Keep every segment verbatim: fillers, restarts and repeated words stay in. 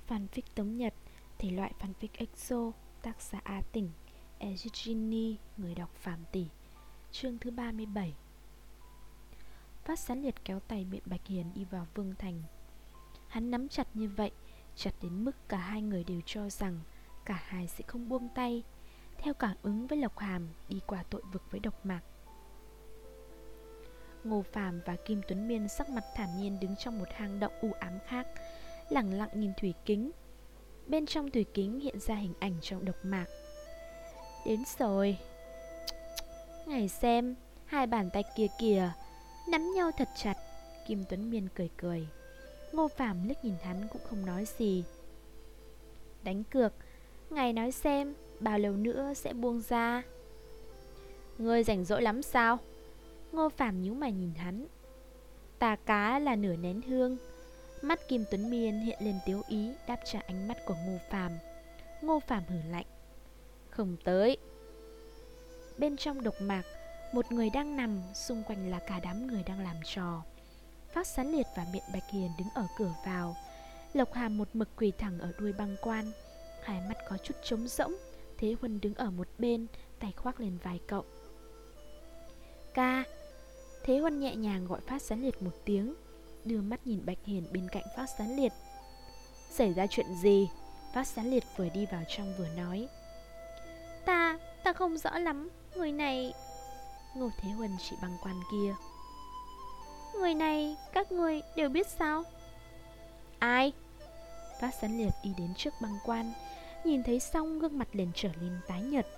Fanfic Tống Nhật, thể loại fanfic exo, tác giả A Tỉnh, Egini, người đọc Phạm Tỷ. Chương thứ ba mươi bảy. Phát Sán Liệt kéo tay Biện Bạch Hiền đi vào Vương Thành. Hắn nắm chặt như vậy, chặt đến mức cả hai người đều cho rằng cả hai sẽ không buông tay, theo cảm ứng với Lộc Hàm đi qua tội vực với Độc Mạc. Ngô Phàm và Kim Tuấn Miên sắc mặt thản nhiên đứng trong một hang động u ám khác, lẳng lặng nhìn thủy kính. Bên trong thủy kính hiện ra hình ảnh trong Độc Mạc. Đến rồi. Ngày xem, hai bàn tay kia kìa, nắm nhau thật chặt. Kim Tuấn Miên cười cười. Ngô Phàm liếc nhìn hắn cũng không nói gì. Đánh cược, ngài nói xem bao lâu nữa sẽ buông ra. Ngươi rảnh rỗi lắm sao? Ngô Phàm nhíu mày nhìn hắn. Tà cá là nửa nén hương. Mắt Kim Tuấn Miên hiện lên tiếu ý, đáp trả ánh mắt của Ngô Phàm. Ngô Phàm hừ lạnh. Không tới. Bên trong Độc Mạc, một người đang nằm, xung quanh là cả đám người đang làm trò. Phát Sán Liệt và Biện Bạch Hiền đứng ở cửa vào. Lộc Hàm một mực quỳ thẳng ở đuôi băng quan, hai mắt có chút trống rỗng. Thế Huân đứng ở một bên, tay khoác lên vai cậu. Ca. Thế Huân nhẹ nhàng gọi Phát Sán Liệt một tiếng, đưa mắt nhìn Bạch Hiền bên cạnh Phát Sán Liệt. Xảy ra chuyện gì? Phát Sán Liệt vừa đi vào trong vừa nói. Ta, ta không rõ lắm. Người này... Ngô Thế Huân chỉ băng quan kia. Người này các người đều biết sao? Ai? Phát Sán Liệt đi đến trước băng quan, nhìn thấy xong gương mặt liền trở lên tái nhợt.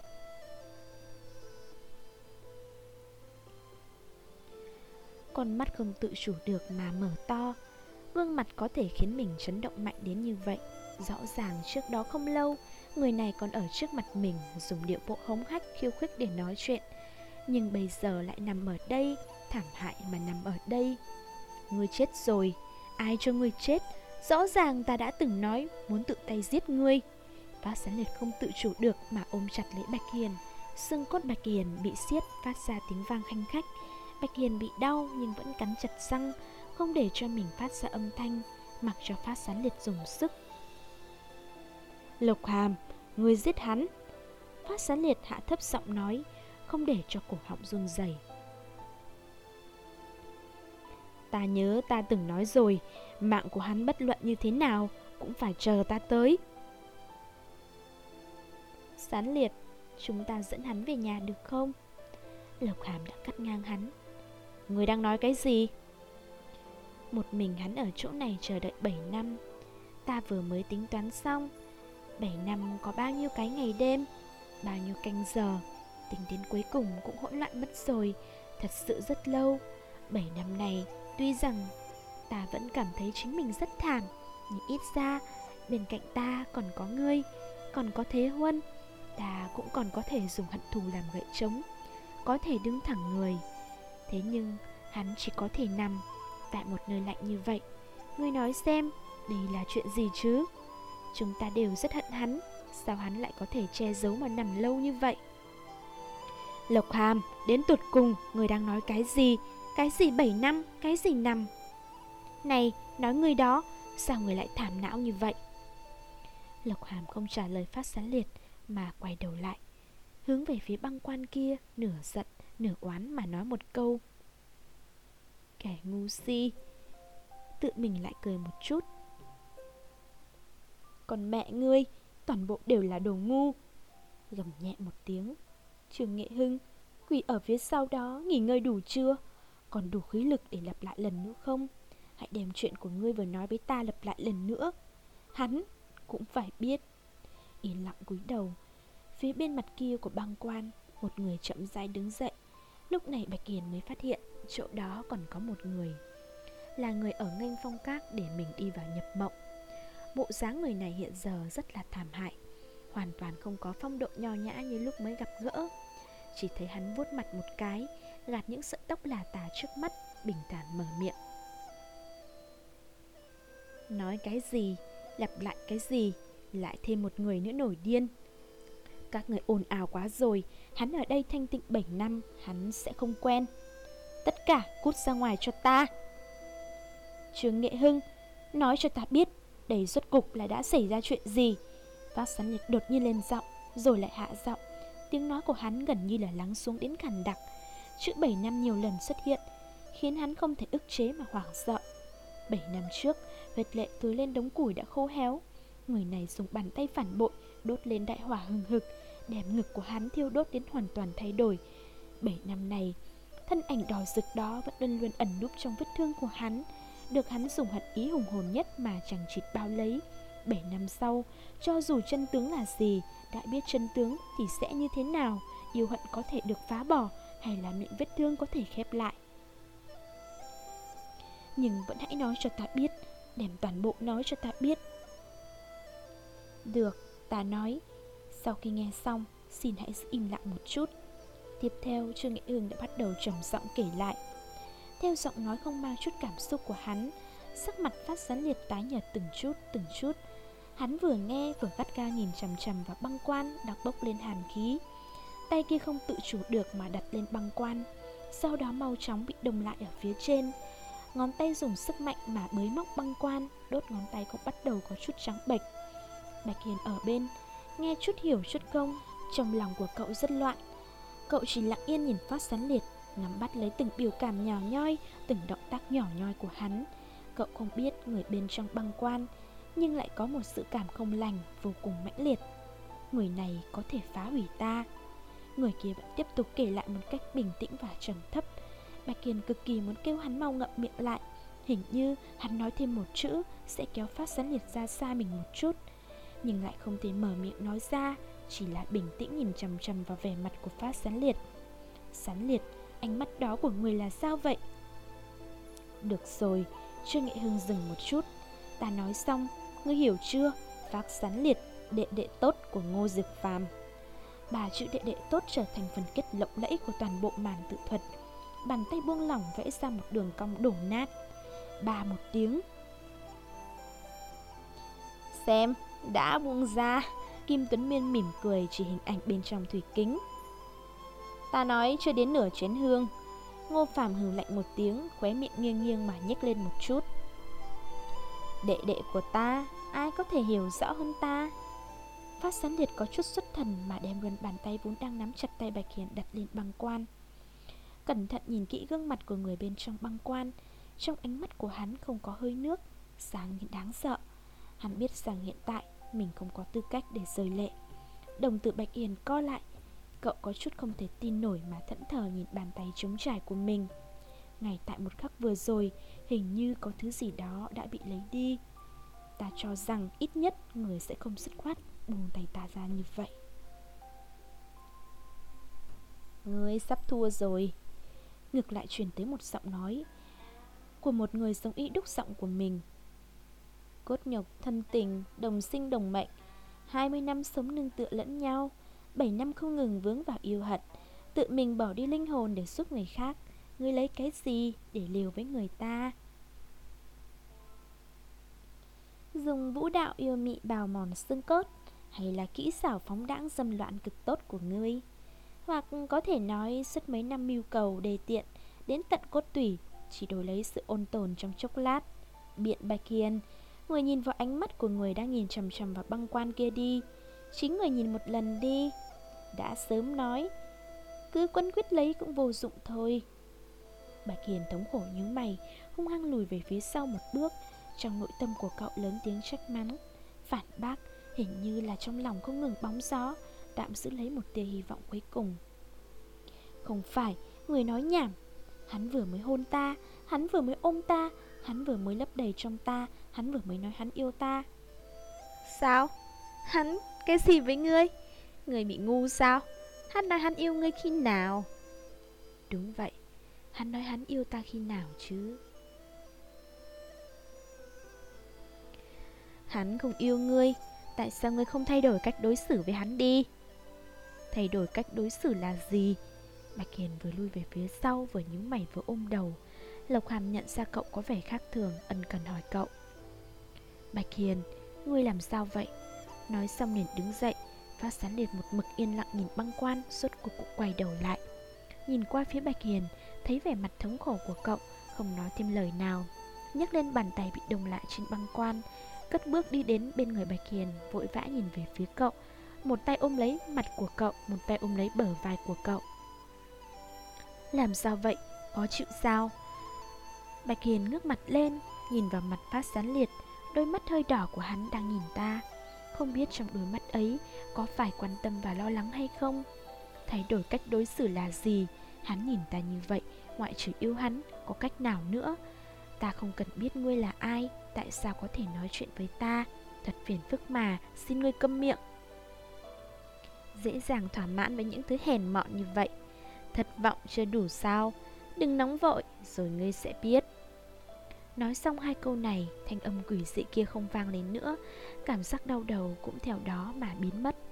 Con mắt không tự chủ được mà mở to. Gương mặt có thể khiến mình chấn động mạnh đến như vậy. Rõ ràng trước đó không lâu, người này còn ở trước mặt mình dùng điệu bộ hống hách khiêu khích để nói chuyện, nhưng bây giờ lại nằm ở đây, thảm hại mà nằm ở đây. Ngươi chết rồi. Ai cho ngươi chết? Rõ ràng ta đã từng nói muốn tự tay giết ngươi. Phát Sán Liệt không tự chủ được mà ôm chặt lấy Bạch Hiền. Xương cốt Bạch Hiền bị siết phát ra tiếng vang khanh khách. Bạch Hiền bị đau nhưng vẫn cắn chặt răng, không để cho mình phát ra âm thanh, mặc cho Phát Sán Liệt dùng sức. Lộc Hàm, ngươi giết hắn. Phát Sán Liệt hạ thấp giọng nói, không để cho cổ họng run rẩy. Ta nhớ ta từng nói rồi, mạng của hắn bất luận như thế nào cũng phải chờ ta tới. Sán Liệt, chúng ta dẫn hắn về nhà được không? Lộc Hàm đã cắt ngang hắn. Người đang nói cái gì? Một mình hắn ở chỗ này chờ đợi bảy năm. Ta vừa mới tính toán xong. Bảy năm có bao nhiêu cái ngày đêm, bao nhiêu canh giờ, tính đến cuối cùng cũng hỗn loạn mất rồi. Thật sự rất lâu. Bảy năm này, tuy rằng ta vẫn cảm thấy chính mình rất thảm, nhưng ít ra bên cạnh ta còn có ngươi, còn có Thế Huân. Ta cũng còn có thể dùng hận thù làm gậy trống, có thể đứng thẳng người. Thế nhưng hắn chỉ có thể nằm tại một nơi lạnh như vậy. Ngươi nói xem, đây là chuyện gì chứ? Chúng ta đều rất hận hắn, sao hắn lại có thể che giấu mà nằm lâu như vậy? Lộc Hàm, đến tột cùng người đang nói cái gì? Cái gì bảy năm, cái gì nằm? Này, nói người đó, sao người lại thảm não như vậy? Lộc Hàm không trả lời Phát Sán Liệt mà quay đầu lại, hướng về phía băng quan kia, nửa giận nửa oán mà nói một câu. Kẻ ngu si. Tự mình lại cười một chút. Còn mẹ ngươi, toàn bộ đều là đồ ngu. Gầm nhẹ một tiếng. Trường Nghệ Hưng, quỳ ở phía sau đó nghỉ ngơi đủ chưa? Còn đủ khí lực để lặp lại lần nữa không? Hãy đem chuyện của ngươi vừa nói với ta lặp lại lần nữa. Hắn cũng phải biết. Yên lặng cúi đầu. Phía bên mặt kia của băng quan, một người chậm rãi đứng dậy. Lúc này Bạch Hiền mới phát hiện chỗ đó còn có một người, là người ở Nghênh Phong Các để mình đi vào nhập mộng. Bộ dáng người này hiện giờ rất là thảm hại, hoàn toàn không có phong độ nho nhã như lúc mới gặp gỡ. Chỉ thấy hắn vuốt mặt một cái, gạt những sợi tóc lả tả trước mắt, bình thản mở miệng. Nói cái gì, lặp lại cái gì, lại thêm một người nữa nổi điên. Các người ồn ào quá rồi, hắn ở đây thanh tịnh bảy năm, hắn sẽ không quen. Tất cả cút ra ngoài cho ta. Trương Nghệ Hưng, nói cho ta biết, Đây rốt cục là đã xảy ra chuyện gì? Phát Sán Liệt đột nhiên lên giọng, rồi lại hạ giọng. Tiếng nói của hắn gần như là lắng xuống đến khàn đặc. Chữ bảy năm nhiều lần xuất hiện, khiến hắn không thể ức chế mà hoảng sợ. Bảy năm trước, huyết lệ tưới lên đống củi đã khô héo. Người này dùng bàn tay phản bội đốt lên đại hỏa hừng hực, đem ngực của hắn thiêu đốt đến hoàn toàn thay đổi. Bảy năm này, thân ảnh đỏ rực đó vẫn luôn luôn ẩn núp trong vết thương của hắn, được hắn dùng hận ý hùng hồn nhất mà chẳng chịt bao lấy. Bảy năm sau, cho dù chân tướng là gì, đã biết chân tướng thì sẽ như thế nào, yêu hận có thể được phá bỏ, hay là miệng vết thương có thể khép lại. Nhưng vẫn hãy nói cho ta biết, đem toàn bộ nói cho ta biết. Được, ta nói. Sau khi nghe xong, xin hãy giữ im lặng một chút. Tiếp theo, Trương Nghệ Hương đã bắt đầu trầm giọng kể lại. Theo giọng nói không mang chút cảm xúc của hắn, sắc mặt Phát Sán Liệt tái nhợt từng chút từng chút. Hắn vừa nghe vừa gắt ga nhìn chằm chằm vào băng quan đang bốc lên hàn khí. Tay kia không tự chủ được mà đặt lên băng quan, sau đó mau chóng bị đông lại ở phía trên. Ngón tay dùng sức mạnh mà bới móc băng quan, đốt ngón tay cũng bắt đầu có chút trắng bệch. Bạch Hiền ở bên, nghe chút hiểu chút không, trong lòng của cậu rất loạn. Cậu chỉ lặng yên nhìn Phát Sán Liệt, nắm bắt lấy từng biểu cảm nhỏ nhoi, từng động tác nhỏ nhoi của hắn. Cậu không biết người bên trong băng quan, nhưng lại có một sự cảm không lành vô cùng mãnh liệt. Người này có thể phá hủy ta. Người kia vẫn tiếp tục kể lại một cách bình tĩnh và trầm thấp. Bạch Kiền cực kỳ muốn kêu hắn mau ngậm miệng lại. Hình như hắn nói thêm một chữ sẽ kéo Phát Sán Liệt ra xa mình một chút, nhưng lại không thể mở miệng nói ra, chỉ là bình tĩnh nhìn chằm chằm vào vẻ mặt của Phát Sán Liệt. Sán Liệt, ánh mắt đó của người là sao vậy? Được rồi, Trương Nghệ Hương dừng một chút. Ta nói xong, ngươi hiểu chưa? Phát Sán Liệt, đệ đệ tốt của Ngô Dực Phàm. Ba chữ đệ đệ tốt trở thành phần kết lộng lẫy của toàn bộ màn tự thuật. Bàn tay buông lỏng vẽ ra một đường cong đổ nát. Ba một tiếng. Xem, đã buông ra. Kim Tuấn Miên mỉm cười chỉ hình ảnh bên trong thủy kính. Ta nói chưa đến nửa chén hương. Ngô Phàm hừ lạnh một tiếng, khóe miệng nghiêng nghiêng mà nhếch lên một chút. Đệ đệ của ta, ai có thể hiểu rõ hơn ta? Phát Sán Liệt có chút xuất thần mà đem luôn bàn tay vốn đang nắm chặt tay Bạch Hiền đặt lên băng quan. Cẩn thận nhìn kỹ gương mặt của người bên trong băng quan. Trong ánh mắt của hắn không có hơi nước, sáng nhưng đáng sợ. Hắn biết rằng hiện tại mình không có tư cách để rơi lệ. Đồng tử Bạch Hiền co lại. Cậu có chút không thể tin nổi mà thẫn thờ nhìn bàn tay trống trải của mình. Ngay tại một khắc vừa rồi, hình như có thứ gì đó đã bị lấy đi. Ta cho rằng ít nhất người sẽ không dứt khoát buông tay ta ra như vậy. Ngươi sắp thua rồi. Ngược lại truyền tới một giọng nói của một người giống y đúc giọng của mình. Cốt nhục thân tình, đồng sinh đồng mệnh, hai mươi năm sống nương tựa lẫn nhau, bảy năm không ngừng vướng vào yêu hận, tự mình bỏ đi linh hồn để giúp người khác. Ngươi lấy cái gì để liều với người ta? Dùng vũ đạo yêu mị bào mòn xương cốt, hay là kỹ xảo phóng đãng dâm loạn cực tốt của ngươi? Hoặc có thể nói suốt mấy năm mưu cầu đề tiện đến tận cốt tủy, chỉ đổi lấy sự ôn tồn trong chốc lát. Biện Bạch Hiền, người nhìn vào ánh mắt của người đang nhìn chằm chằm vào băng quan kia đi. Chính người nhìn một lần đi. Đã sớm nói, cứ quấn quýt lấy cũng vô dụng thôi. Bạch Hiền thống khổ nhíu mày, hung hăng lùi về phía sau một bước. Trong nội tâm của cậu lớn tiếng trách mắng, phản bác, hình như là trong lòng không ngừng bóng gió, tạm giữ lấy một tia hy vọng cuối cùng. Không phải, người nói nhảm. Hắn vừa mới hôn ta, hắn vừa mới ôm ta, hắn vừa mới lấp đầy trong ta, hắn vừa mới nói hắn yêu ta. Sao? Hắn, cái gì với ngươi? Ngươi bị ngu sao? Hắn nói hắn yêu ngươi khi nào? Đúng vậy, hắn nói hắn yêu ta khi nào chứ? Hắn không yêu ngươi, tại sao ngươi không thay đổi cách đối xử với hắn đi? Thay đổi cách đối xử là gì? Bạch Hiền vừa lui về phía sau, vừa nhíu mày vừa ôm đầu. Lộc Hàm nhận ra cậu có vẻ khác thường, ân cần hỏi cậu. Bạch Hiền, ngươi làm sao vậy? Nói xong liền đứng dậy. Phát Sán Liệt một mực yên lặng nhìn băng quan, rốt cuộc cũng quay đầu lại, nhìn qua phía Bạch Hiền, thấy vẻ mặt thống khổ của cậu, không nói thêm lời nào. Nhấc lên bàn tay bị đông lại trên băng quan, cất bước đi đến bên người Bạch Hiền, vội vã nhìn về phía cậu. Một tay ôm lấy mặt của cậu, một tay ôm lấy bờ vai của cậu. Làm sao vậy? Khó chịu sao? Bạch Hiền ngước mặt lên, nhìn vào mặt Phát Sán Liệt. Đôi mắt hơi đỏ của hắn đang nhìn ta. Không biết trong đôi mắt ấy có phải quan tâm và lo lắng hay không? Thay đổi cách đối xử là gì? Hắn nhìn ta như vậy, ngoại trừ yêu hắn, có cách nào nữa? Ta không cần biết ngươi là ai, tại sao có thể nói chuyện với ta? Thật phiền phức mà, xin ngươi câm miệng. Dễ dàng thỏa mãn với những thứ hèn mọn như vậy. Thất vọng chưa đủ sao? Đừng nóng vội, rồi ngươi sẽ biết. Nói xong hai câu này, thanh âm quỷ dị kia không vang lên nữa. Cảm giác đau đầu cũng theo đó mà biến mất.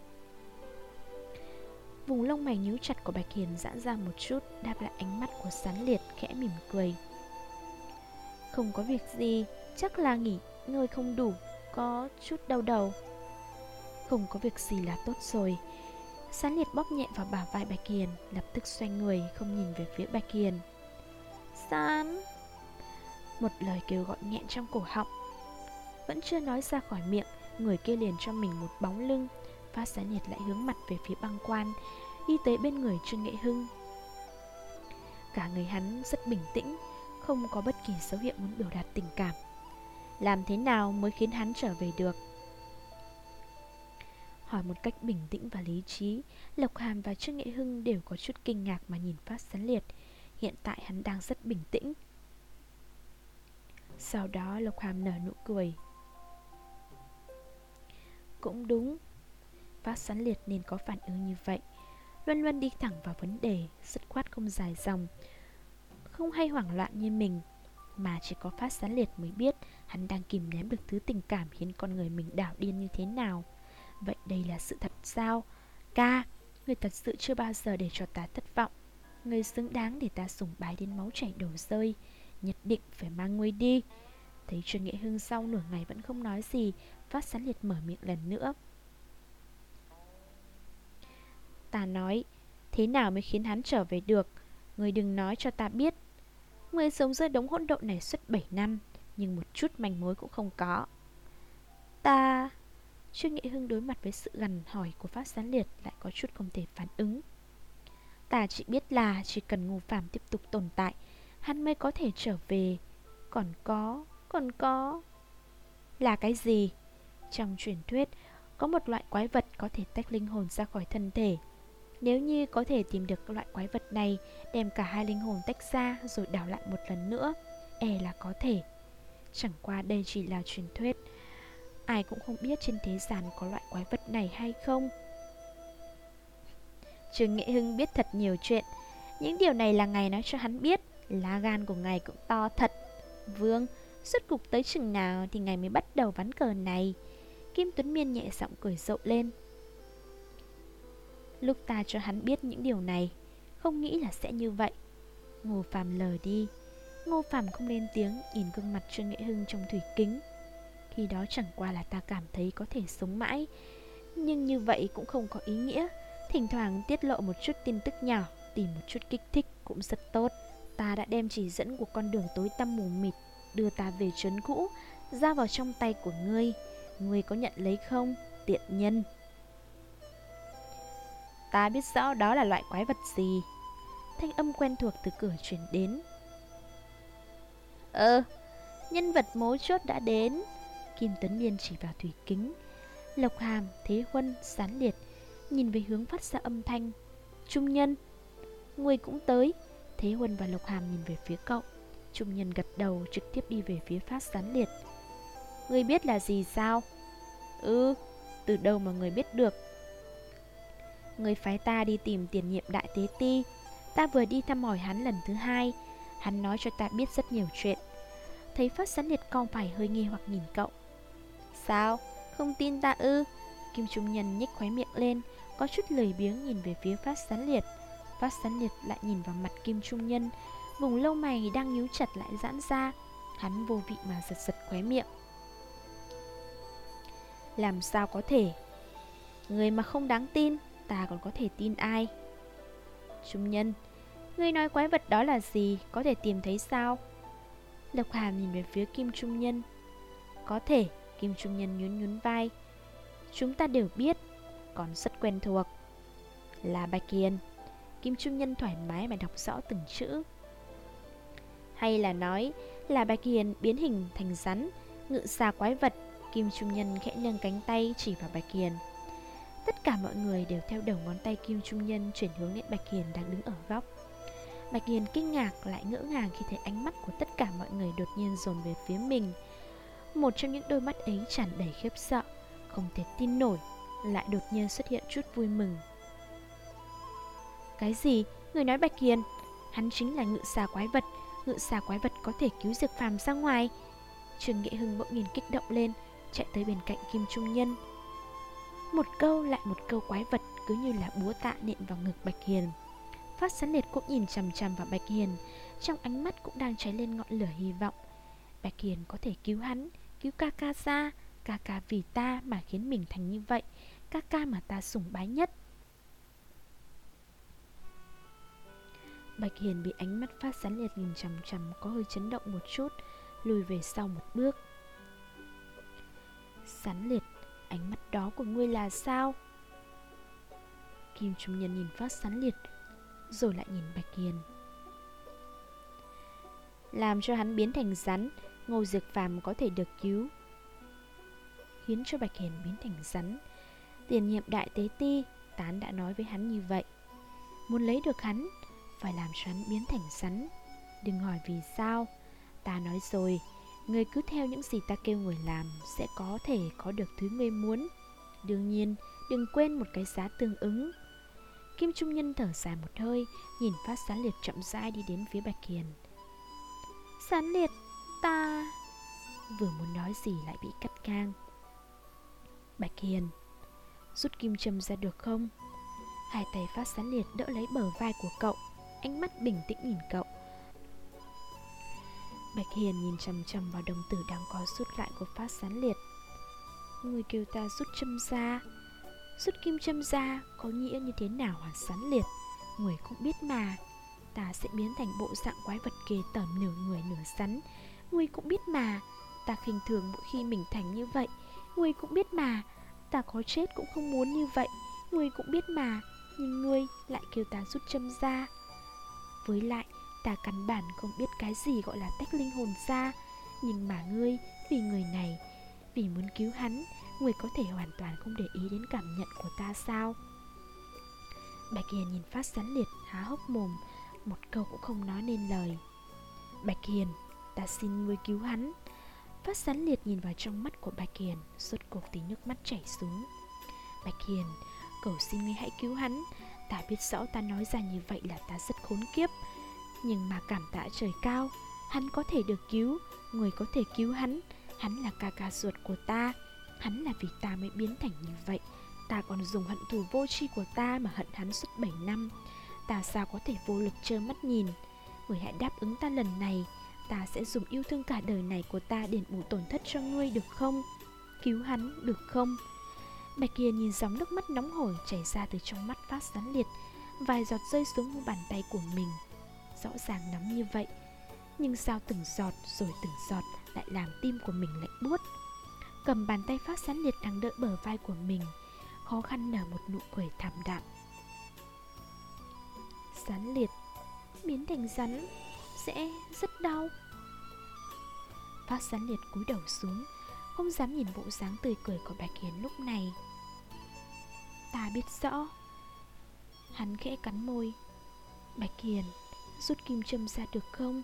Vùng lông mày nhíu chặt của Bạch Hiền giãn ra một chút, đáp lại ánh mắt của Sán Liệt, khẽ mỉm cười. Không có việc gì, chắc là nghỉ ngơi không đủ, có chút đau đầu. Không có việc gì là tốt rồi. Sán Liệt bóp nhẹ vào bả vai Bạch Hiền, lập tức xoay người, không nhìn về phía Bạch Hiền. Sán! Một lời kêu gọi nghẹn trong cổ họng. Vẫn chưa nói ra khỏi miệng, người kia liền cho mình một bóng lưng. Phát Sán Liệt lại hướng mặt về phía băng quan, đi tới bên người Trương Nghệ Hưng. Cả người hắn rất bình tĩnh, không có bất kỳ dấu hiệu muốn biểu đạt tình cảm. Làm thế nào mới khiến hắn trở về được? Hỏi một cách bình tĩnh và lý trí, Lộc Hàm và Trương Nghệ Hưng đều có chút kinh ngạc mà nhìn Phát Sán Liệt. Hiện tại hắn đang rất bình tĩnh. Sau đó Lộc Hàm nở nụ cười. Cũng đúng, Phát Sán Liệt nên có phản ứng như vậy. Luân Luân đi thẳng vào vấn đề, dứt khoát không dài dòng, không hay hoảng loạn như mình. Mà chỉ có Phát Sán Liệt mới biết hắn đang kìm nén được thứ tình cảm khiến con người mình đảo điên như thế nào. Vậy đây là sự thật sao? Ca, người thật sự chưa bao giờ để cho ta thất vọng. Người xứng đáng để ta sủng bái đến máu chảy đổ rơi. Nhất định phải mang ngươi đi. Thấy Trương Nghệ Hưng sau nửa ngày vẫn không nói gì, Phát Sán Liệt mở miệng lần nữa. Ta nói, thế nào mới khiến hắn trở về được? Ngươi đừng nói cho ta biết. Ngươi sống dưới đống hỗn độn này suốt bảy năm, nhưng một chút manh mối cũng không có. Ta... Trương Nghệ Hưng đối mặt với sự gằn hỏi của Phát Sán Liệt lại có chút không thể phản ứng. Ta chỉ biết là chỉ cần Ngô Phàm tiếp tục tồn tại, hắn mới có thể trở về. Còn có, còn có... Là cái gì? Trong truyền thuyết, có một loại quái vật có thể tách linh hồn ra khỏi thân thể. Nếu như có thể tìm được loại quái vật này, đem cả hai linh hồn tách ra rồi đảo lại một lần nữa, e là có thể. Chẳng qua đây chỉ là truyền thuyết. Ai cũng không biết trên thế gian có loại quái vật này hay không. Trương Nghệ Hưng biết thật nhiều chuyện. Những điều này là ngài nói cho hắn biết. Lá gan của ngài cũng to thật. Vương, suốt cục tới chừng nào thì ngài mới bắt đầu ván cờ này? Kim Tuấn Miên nhẹ giọng cười rộ lên. Lúc ta cho hắn biết những điều này, không nghĩ là sẽ như vậy. Ngô Phàm lờ đi. Ngô Phàm không lên tiếng, nhìn gương mặt Trương Nghệ Hưng trong thủy kính. Khi đó chẳng qua là ta cảm thấy có thể sống mãi. Nhưng như vậy cũng không có ý nghĩa. Thỉnh thoảng tiết lộ một chút tin tức nhỏ, tìm một chút kích thích cũng rất tốt. Ta đã đem chỉ dẫn của con đường tối tăm mù mịt đưa ta về trấn cũ, giao vào trong tay của ngươi. Ngươi có nhận lấy không, tiện nhân? Ta biết rõ đó là loại quái vật gì. Thanh âm quen thuộc từ cửa truyền đến. Ơ, nhân vật mấu chốt đã đến. Kim Tuấn Miên chỉ vào thủy kính. Lộc Hàm, Thế Huân, Sán Liệt nhìn về hướng phát ra âm thanh. Trung Nhân, ngươi cũng tới. Thế Huân và Lộc Hàm nhìn về phía cậu. Trung Nhân gật đầu, trực tiếp đi về phía Phát Sán Liệt. Ngươi biết là gì sao? Ừ, từ đâu mà ngươi biết được? Ngươi phái ta đi tìm tiền nhiệm đại tế ti. Ta vừa đi thăm hỏi hắn lần thứ hai. Hắn nói cho ta biết rất nhiều chuyện. Thấy Phát Sán Liệt cau mày hơi nghi hoặc nhìn cậu. Sao? Không tin ta ư? Kim Trung Nhân nhếch khóe miệng lên, có chút lười biếng nhìn về phía Phát Sán Liệt. Phát Sán Liệt lại nhìn vào mặt Kim Trung Nhân, vùng lông mày đang nhíu chặt lại giãn ra. Hắn vô vị mà giật giật khóe miệng. Làm sao có thể? Người mà không đáng tin, ta còn có thể tin ai? Trung Nhân, ngươi nói quái vật đó là gì? Có thể tìm thấy sao? Lộc Hàm nhìn về phía Kim Trung Nhân. Có thể, Kim Trung Nhân nhún nhún vai. Chúng ta đều biết, còn rất quen thuộc. Là Bạch Hiền. Kim Trung Nhân thoải mái mà đọc rõ từng chữ. Hay là nói là Bạch Hiền biến hình thành rắn, ngự xà quái vật. Kim Trung Nhân khẽ nâng cánh tay chỉ vào Bạch Hiền. Tất cả mọi người đều theo đầu ngón tay Kim Trung Nhân chuyển hướng đến Bạch Hiền đang đứng ở góc. Bạch Hiền kinh ngạc lại ngỡ ngàng khi thấy ánh mắt của tất cả mọi người đột nhiên dồn về phía mình. Một trong những đôi mắt ấy tràn đầy khiếp sợ, không thể tin nổi, lại đột nhiên xuất hiện chút vui mừng. Cái gì? Người nói Bạch Hiền? Hắn chính là ngự xà quái vật. Ngự xà quái vật có thể cứu Diệp Phàm ra ngoài. Trương Nghệ Hưng bỗng nhiên kích động lên, chạy tới bên cạnh Kim Trung Nhân. Một câu lại một câu quái vật cứ như là búa tạ nện vào ngực Bạch Hiền. Phát Sán Liệt cũng nhìn chằm chằm vào Bạch Hiền, trong ánh mắt cũng đang cháy lên ngọn lửa hy vọng. Bạch Hiền có thể cứu hắn, cứu ca ca ra. Ca ca vì ta mà khiến mình thành như vậy, ca ca mà ta sủng bái nhất. Bạch Hiền bị ánh mắt Phát Sán Liệt nhìn chằm chằm có hơi chấn động một chút, lùi về sau một bước. Sán Liệt, ánh mắt đó của ngươi là sao? Kim Trung Nhân nhìn Phát Sán Liệt, rồi lại nhìn Bạch Hiền. Làm cho hắn biến thành rắn, Ngô Diệp Phàm có thể được cứu. Khiến cho Bạch Hiền biến thành rắn. Tiền nhiệm đại tế ti Tán đã nói với hắn như vậy. Muốn lấy được hắn, phải làm cho hắn biến thành rắn. Đừng hỏi vì sao. Ta nói rồi, ngươi cứ theo những gì ta kêu người làm, sẽ có thể có được thứ ngươi muốn. Đương nhiên, đừng quên một cái giá tương ứng. Kim Trung Nhân thở dài một hơi, nhìn Phát Sán Liệt chậm rãi đi đến phía Bạch Hiền. Sán Liệt, ta... Vừa muốn nói gì lại bị cắt ngang. Bạch Hiền, rút kim châm ra được không? Hai tay Phát Sán Liệt đỡ lấy bờ vai của cậu, ánh mắt bình tĩnh nhìn cậu. Bạch Hiền nhìn chằm chằm vào đồng tử đang co rút lại của Phát Sán Liệt. Người kêu ta rút châm ra. Rút kim châm ra có nghĩa như thế nào hả Sán Liệt? Người cũng biết mà. Ta sẽ biến thành bộ dạng quái vật ghê tởm nửa người nửa rắn. Người cũng biết mà. Ta khinh thường mỗi khi mình thành như vậy. Người cũng biết mà. Ta có chết cũng không muốn như vậy. Người cũng biết mà. Nhưng ngươi lại kêu ta rút châm ra. Với lại ta căn bản không biết cái gì gọi là tách linh hồn ra. Nhưng mà ngươi, vì người này, vì muốn cứu hắn, ngươi có thể hoàn toàn không để ý đến cảm nhận của ta sao? Bạch Hiền nhìn Phát Sán Liệt há hốc mồm, một câu cũng không nói nên lời. Bạch Hiền, ta xin ngươi cứu hắn. Phát Sán Liệt nhìn vào trong mắt của Bạch Hiền, rốt cuộc thì nước mắt chảy xuống. Bạch Hiền, cầu xin ngươi hãy cứu hắn. Ta biết rõ ta nói ra như vậy là ta rất khốn kiếp, nhưng mà cảm tạ trời cao, hắn có thể được cứu. Người có thể cứu hắn. Hắn là ca ca ruột của ta. Hắn là vì ta mới biến thành như vậy. Ta còn dùng hận thù vô tri của ta mà hận hắn suốt bảy năm. Ta sao có thể vô lực trơ mắt nhìn. Người hãy đáp ứng ta lần này. Ta sẽ dùng yêu thương cả đời này của ta đền bù tổn thất cho ngươi được không? Cứu hắn được không? Bạch Hiền nhìn dòng nước mắt nóng hổi chảy ra từ trong mắt Phát Sán Liệt, vài giọt rơi xuống mu bàn tay của mình. Rõ ràng nóng như vậy, nhưng sao từng giọt rồi từng giọt lại làm tim của mình lạnh buốt. Cầm bàn tay Phát Sán Liệt đang đỡ bờ vai của mình, khó khăn nở một nụ cười thảm đạm. Sán Liệt, biến thành rắn sẽ rất đau. Phát Sán Liệt cúi đầu xuống, không dám nhìn bộ dáng tươi cười của Bạch Hiền lúc này. Ta biết rõ. Hắn khẽ cắn môi. Bạch Hiền, rút kim châm ra được không?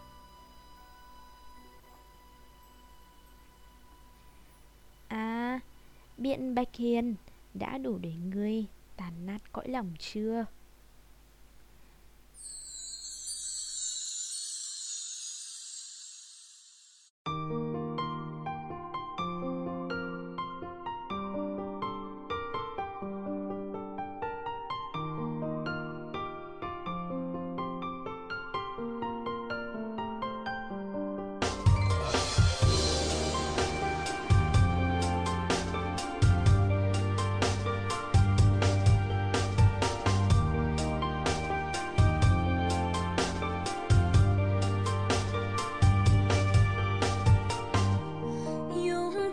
À, biện Bạch Hiền, đã đủ để ngươi tàn nát cõi lòng chưa?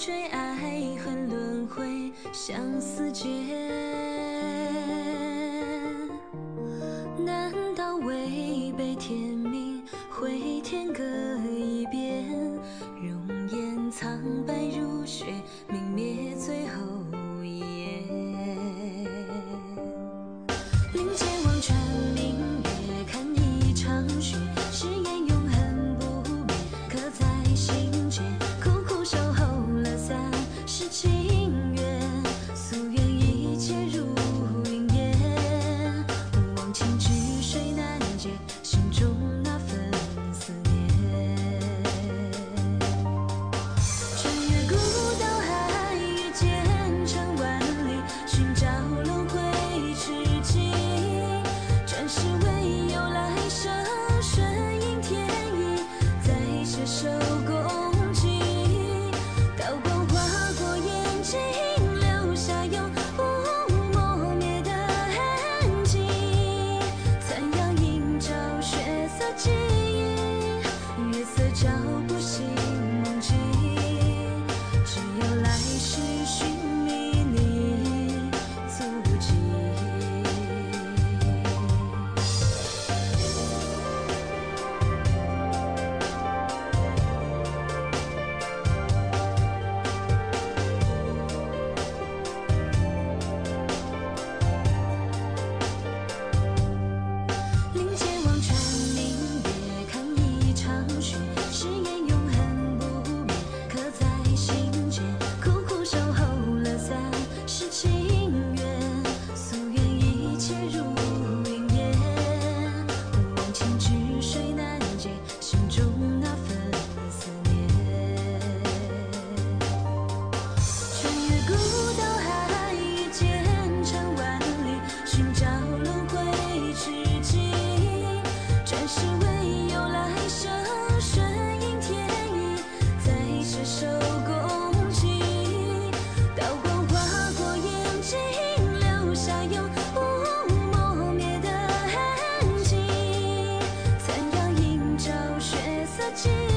追，爱恨轮回，相思劫。难道违背天命，回天各一边？容颜苍白如雪，泯灭最后一眼。临界望穿明月，看一场雪，誓言永恒不灭，刻在心间。苦苦守候了三世情缘，夙愿一切如云烟。忘情只水难解，心中那份思念。穿越古道海，遇见长万里，寻找轮回知己。转世唯有来生，顺应天意，再携手共济。刀光划过眼睛，留下永不磨灭的痕迹。残阳映照血色记忆，月色照不醒梦境。只有来世寻觅你足迹。临界望穿明月，看一场雪，誓言永恒不灭，刻在心间。苦苦守候了三世情缘，夙愿一切如云烟。忘情只水难解，心中那份思念。穿越古道海，遇见长万里，寻找轮回知己。转世唯有来生，顺应天意，再携手共济。刀光划过眼睛，留下永不磨灭的痕迹。残阳映照血色记忆。